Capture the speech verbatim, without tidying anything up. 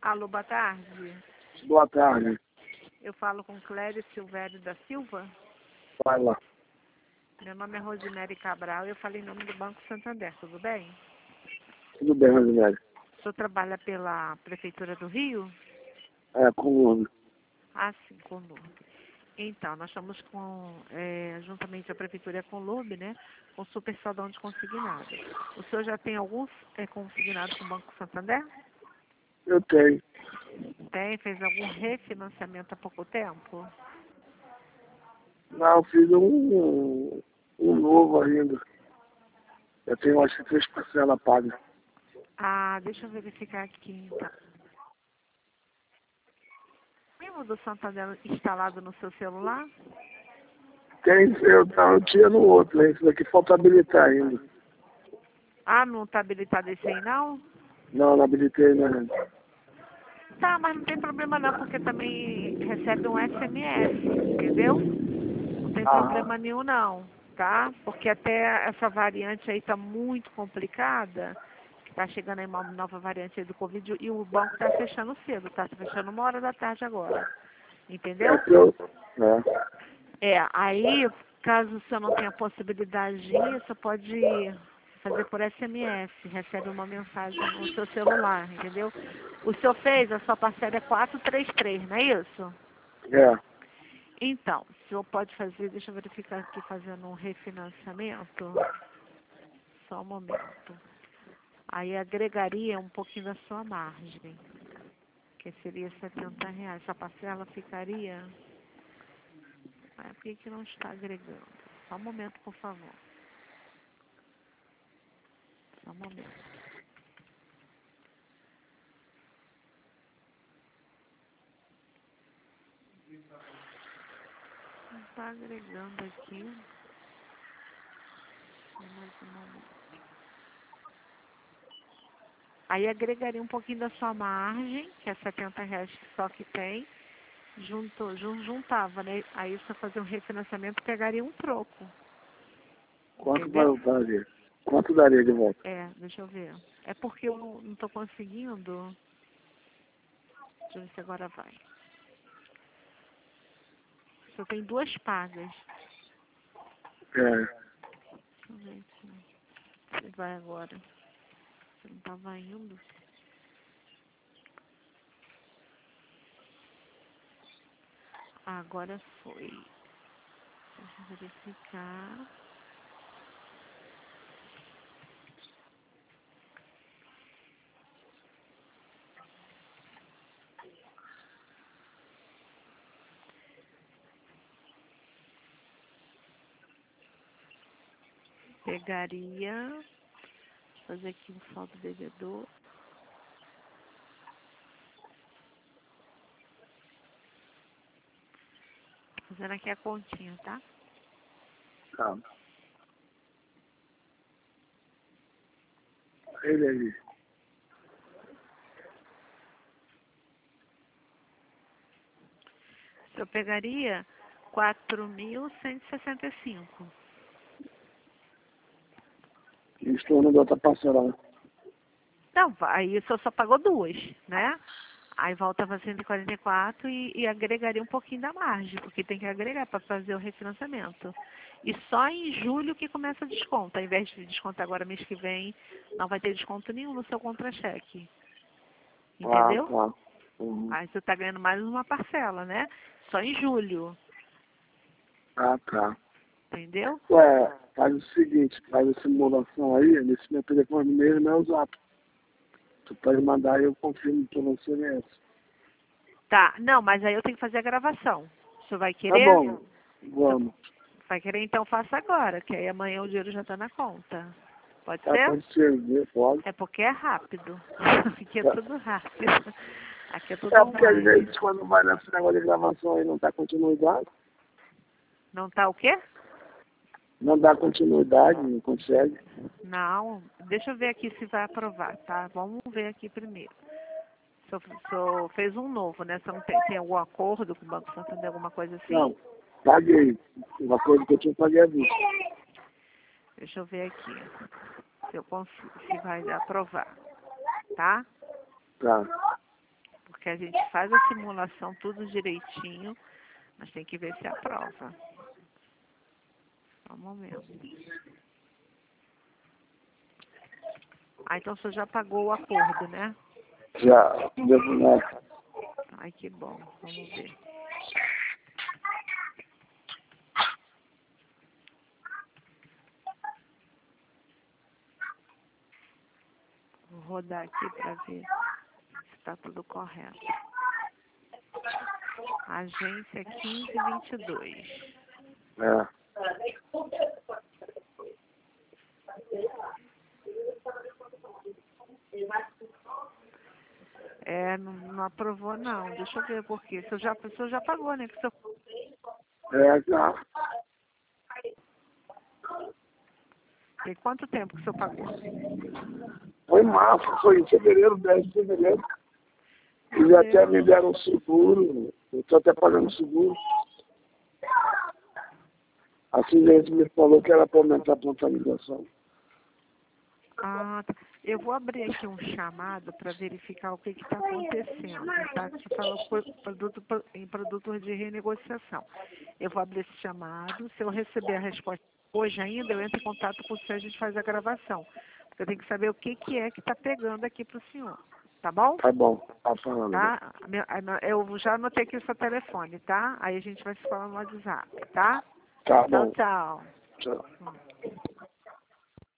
Alô, boa tarde. Boa tarde. Eu falo com Clério Silvério da Silva. Vai lá. Meu nome é Rosemary Cabral e eu falei em nome do Banco Santander, tudo bem? Tudo bem, Rosemary? O senhor trabalha pela Prefeitura do Rio? É, com o Lourdes. Ah, sim, com o Lourdes. Então, nós estamos com, é, juntamente a Prefeitura com o Lourdes, né, com super saldão de consignado. O senhor já tem algum é, consignado com o Banco Santander? Eu tenho. Tem? Fez algum refinanciamento há pouco tempo? Não, eu fiz um, um novo ainda. Eu tenho acho que três parcelas pagas. Ah, deixa eu verificar aqui, então. Tem o do Santander instalado no seu celular? Tem, eu, não, eu tinha no outro, esse daqui falta habilitar ainda. Ah, não está habilitado esse aí, não? Não, não habilitei ainda. Tá, mas não tem problema não, porque também recebe um S M S, entendeu? Não tem Ah, problema nenhum não, tá? Porque até essa variante aí tá muito complicada, que tá chegando aí uma nova variante aí do Covid e o banco tá fechando cedo, tá? Tá fechando uma hora da tarde agora, é entendeu? que eu... É. É, aí, caso o senhor não tenha possibilidade de ir, você pode fazer por S M S, recebe uma mensagem no seu celular, entendeu? O senhor fez, a sua parcela é quatrocentos e trinta e três, não é isso? É. Então, o senhor pode fazer, deixa eu verificar aqui, fazendo um refinanciamento, só um momento. Aí agregaria um pouquinho da sua margem, que seria setenta reais. Essa parcela ficaria... Ah, por que que não está agregando? Só um momento, por favor. Só um momento. Não está agregando aqui. Só mais um momento. Aí agregaria um pouquinho da sua margem, que é setenta reais só que tem. Junto, jun- juntava, né? Aí você fazer um refinanciamento, pegaria um troco. Quanto vai Entendeu? daria? Quanto daria de volta? É, deixa eu ver. É porque eu não, não tô conseguindo. Deixa eu ver se agora vai. Só tem duas pagas. É. Deixa eu ver aqui. Se vai agora. Se não tava indo. Ah, agora foi. Deixa eu verificar. Pegaria. Fazer aqui um saldo devedor. Fazendo aqui a continha, tá? Tá. Ele ali. Eu pegaria quatro mil cento e sessenta e cinco. Estou no da outra parcela. Não, aí o senhor só pagou duas, né? Aí volta para cento e quarenta e quatro e, e agregaria um pouquinho da margem, porque tem que agregar para fazer o refinanciamento. E só em julho que começa o desconto. Ao invés de descontar agora mês que vem, não vai ter desconto nenhum no seu contra-cheque. Ah, Entendeu? tá. Uhum. Aí você está ganhando mais uma parcela, né? Só em julho. Ah, tá. Entendeu? Ué, faz o seguinte, faz a simulação aí, nesse meu telefone mesmo é o zap. Tu pode mandar e eu confirmo pelo S M S. Tá. Não, mas aí eu tenho que fazer a gravação. O senhor vai Tá querer? bom, vamos. Vai querer, então faça agora, que aí amanhã o dinheiro já está na conta. Pode Tá, ser? pode ser, viu? Pode. É porque é rápido. Aqui é Tá. tudo rápido. Aqui é tudo É porque às online. vezes quando vai nesse negócio de gravação aí não dá continuidade, Não tá o quê? não dá continuidade, não consegue. Não. Deixa eu ver aqui se vai aprovar, tá? Vamos ver aqui primeiro. O senhor, o senhor fez um novo, né? Você não tem, tem algum acordo com o Banco Santander, alguma coisa assim? Não, paguei. Uma coisa que eu tinha paguei a vista. Deixa eu ver aqui. Se eu consigo, se vai aprovar. Tá? Tá. porque a gente faz a simulação tudo direitinho, mas tem que ver se aprova. Só um momento. Ah, então você já pagou o acordo, né? Já, devo nada. Ai, que bom. Vamos ver. Vou rodar aqui para ver se está tudo correto. Agência quinze vinte e dois. É. É, não, não aprovou não. Deixa eu ver por quê. O senhor já, o senhor já pagou, né? Que o senhor... É, já. Tem quanto tempo que o senhor pagou? Foi em março, foi em fevereiro, dez de fevereiro. Meu Eles até Deus. me deram seguro, eu estou até pagando seguro. A Silêncio me falou que era para aumentar a potabilização. Ah, tá. Eu vou abrir aqui um chamado para verificar o que está acontecendo, tá? Você falou por produto, por- em produtos de renegociação. Eu vou abrir esse chamado. Se eu receber a resposta hoje ainda, eu entro em contato com o senhor e a gente faz a gravação. Porque eu tenho que saber o que, que é que está pegando aqui para o senhor. Tá bom? Tá bom, tá falando. Tá? Meu- Eu já anotei aqui o seu telefone, tá? Aí a gente vai se falar no WhatsApp, tá? Tá Tchau, bom. tchau. Tchau. Hum.